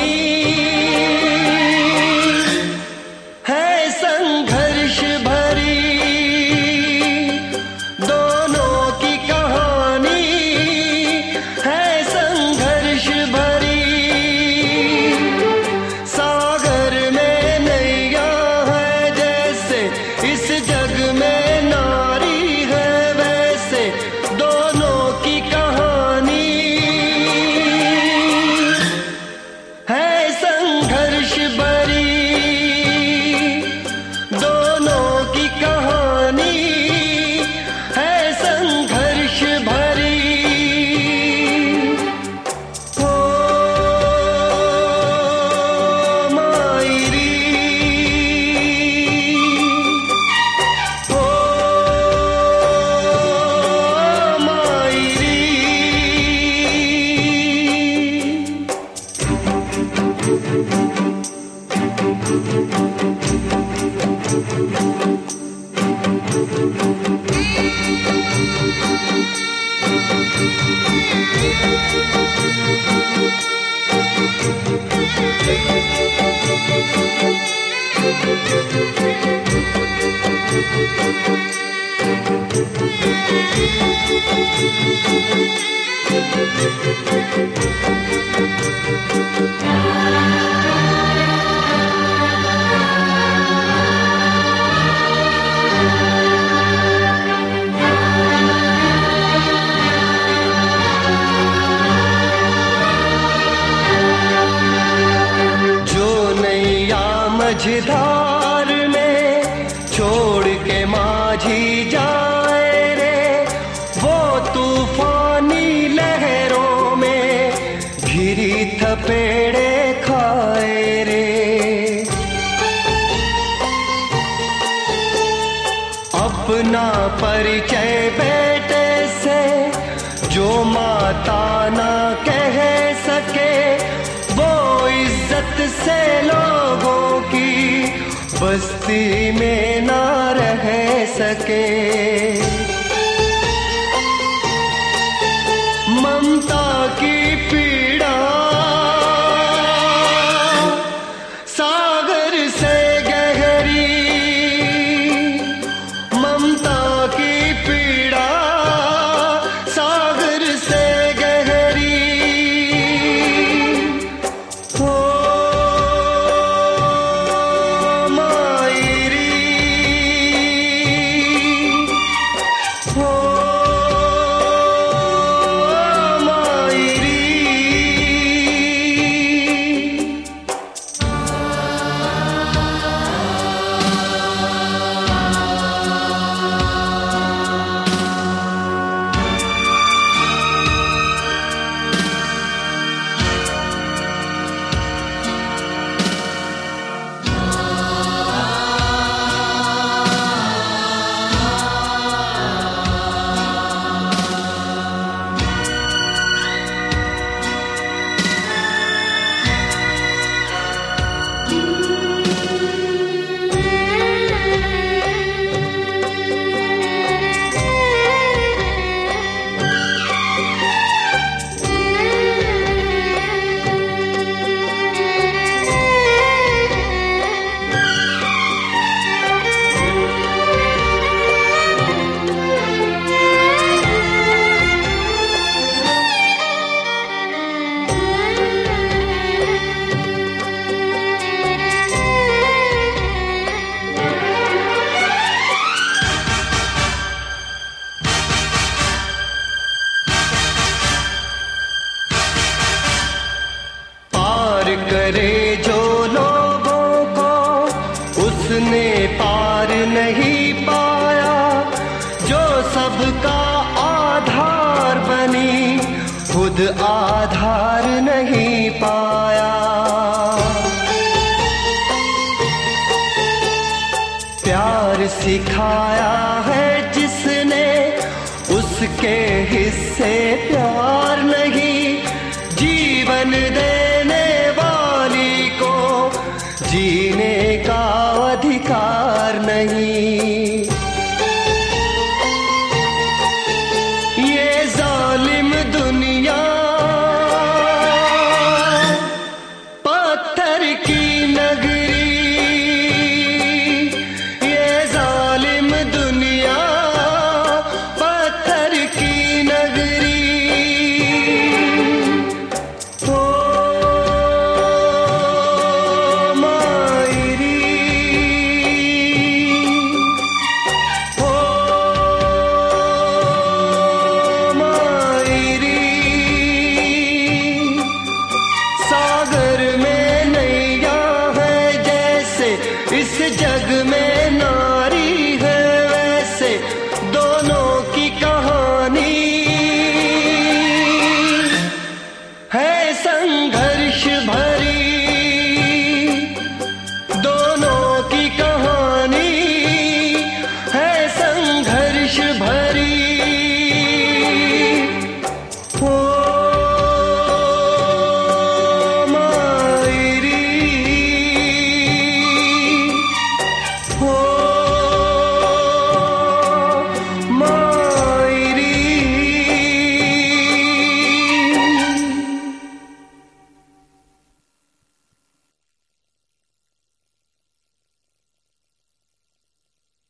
है संघर्ष भरी दोनों की कहानी, है संघर्ष भरी। सागर में नैया है जैसे इस जग में नारी है वैसे दोनों की कहानी, है संघर्ष भरी दोनों की कहानी, है संघर्ष भरी। ओ मायरी, ओ मायरी। मझधार में छोड़ के माझी जाए रे, वो तूफानी लहरों में घिरी थपेड़े खाए रे। अपना परिचय बेटे से जो माता ना कह सके, वो इज्जत से लोगों की बस्ती में ना रह सके। ममता की पीड़ा सागर से गहरी, ममता की पीड़ा सागर से गहरी। ओ मायरी, ओ मायरी। करे जो लोगों को उसने पार नहीं पाया, जो सबका आधार बनी खुद आधार नहीं पाया। प्यार सिखाया है जिसने उसके हिस्से प्यार नहीं, जीवन देने वाली को जीने का अधिकार नहीं। ये जालिम दुनिया इस